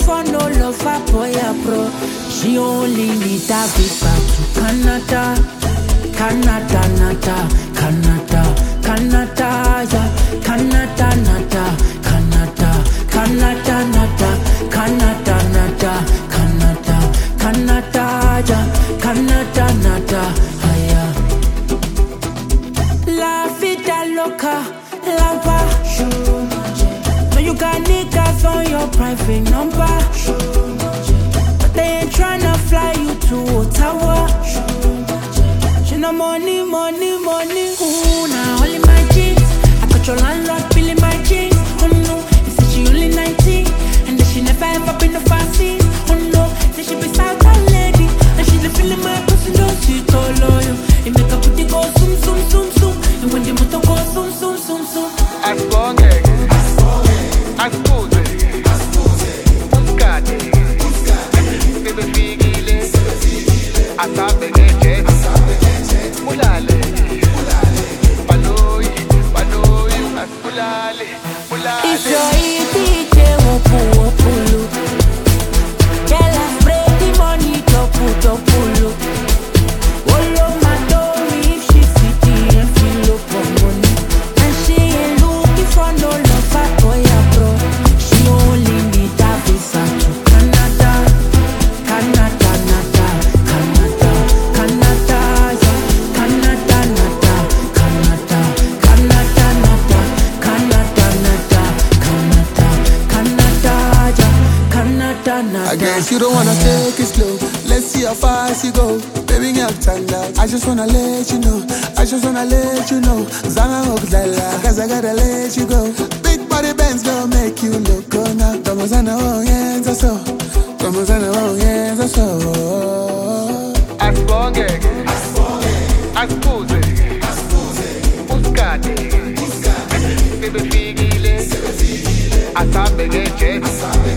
for no love for boy bro. She only need a visa to Canada, Canada, Nada, Canada, Canada, yeah, Canada, Nada, Canada, Canada, Nada, Canada, Nada, Canada, Canada, yeah, Canada, Nada, yeah. La vida loca, la va. No, you got niggas on your private number, but they ain't tryna fly you to Ottawa. She no money, money, money. Ooh, now only my jeans. I got your landlord feeling my jeans. Oh no, he said she only 19, and that she never ever been a fancy. Oh no, said she be Southern lady, and she the feeling my pussy no sweet all loyal. It make her put it go zoom, zoom, zoom, zoom, and when the motor go zoom, zoom, zoom, zoom. Ascuse, buscate, bebe figile, asabe geje, mulale, baloi, asculale, mulale. If you're DJ, wopulu, girl, I spread the money, double. Olo Madori, if she city and feel up on money, and she ain't looking for no love for boy bro. She only need a visa to Canada, Canada, Nada, Canada, Canada, yeah, Canada, Nada, Canada, Canada, Nada, Canada, Nada, Canada, Canada, yeah, Canada, Nada. I guess you don't wanna take it slow. Let's see how fast you go. Baby, I just wanna let you know. Zana Okzala, cause I gotta let you go. Big body bands don't make you look good now. Como sana yes, that's so. Como sana yes, that's so. Ascuse, buscate, bebe figile, asabe geje,